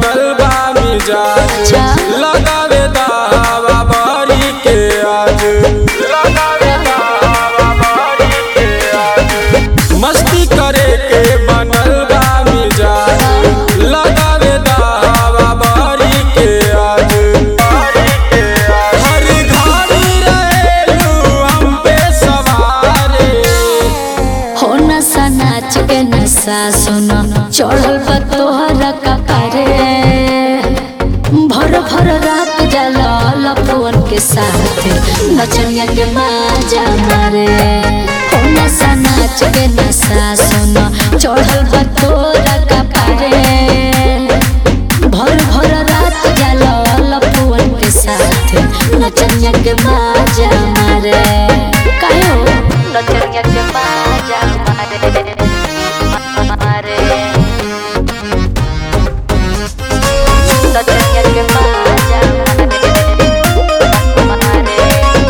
बनल बा मिजाज लगावे दावा बारी के आज लगावे दावा बारी के आज मस्ती करे के बनल बा मिजाज लगावे दावा बारी के आज हर घड़ी रहेलू हम पे सवारे हो नशा नाच के नशा सुनो चढ़ल बा तोहरा कपारे भर भर रात जाला लपवन के साथ नचनिया के माजा मारे हो नशा नाच के नशा सुनो चढ़ल बा तोहरा कपारे भर भर रात जाला लपवन के साथ नचनिया के माजा मारे काहे हो नचनिया के माजा मारे नचनिया के माजा मारे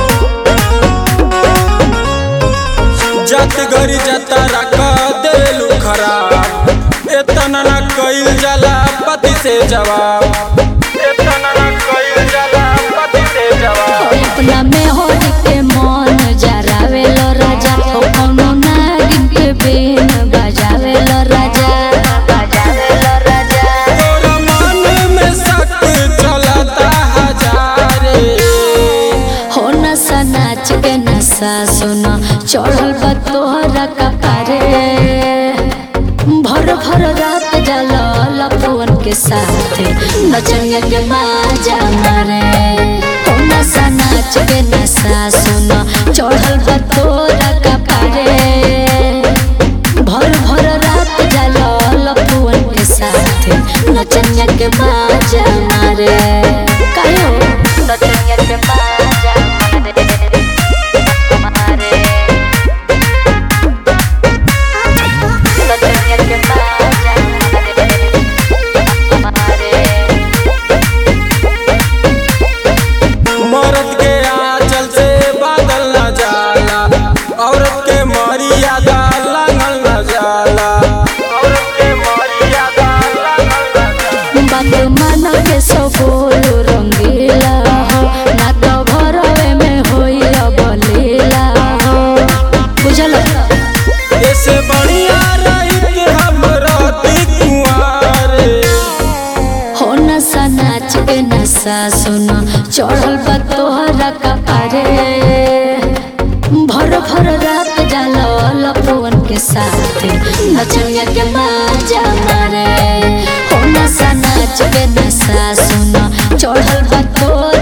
जत गरी जता रख देलू खराब एतना न कइल जाला पति से जवाब एतना न कइल जाला पति से जवाब अपना में हो के मन जरावेलो राजा हो कोनो नागिन के बीन बजावेलो राजा बजावेलो राजा तोरा मन में शक चलता हजारे हो नशा नाच के नशा सुनो चढ़ल बा तोहरा कपारे भर भर रात जाला लपवन के साथ नचनिया के माजा मारे हो नशा नाच के नशा सुनो चढ़ल बा तोहरा कपारे भर भर रात जाला लपवन के साथ नचनिया के माजा मारे काहे हो नचनिया के माजा मारे नचनिया के माजा मारे मर्द के आंचल से बादल न जाला औरत के मर्यादा लांघल न जाला औरत के मर्यादा लांघल न जाला बात माना के सो बोलो रंगीला हो ना तो भरवे में होई अबलीला हो बुझल ऐसे बढ़िया रही कि हम रहती कुंवारे हो नशा नाच के नशा सुनो चढ़ल बा तोहरा कपारे भर भर रात जाला लपवन के साथ नचनिया के माजा मारे हो नशा नाच के नशा सुनो चढ़ल बा तोहरा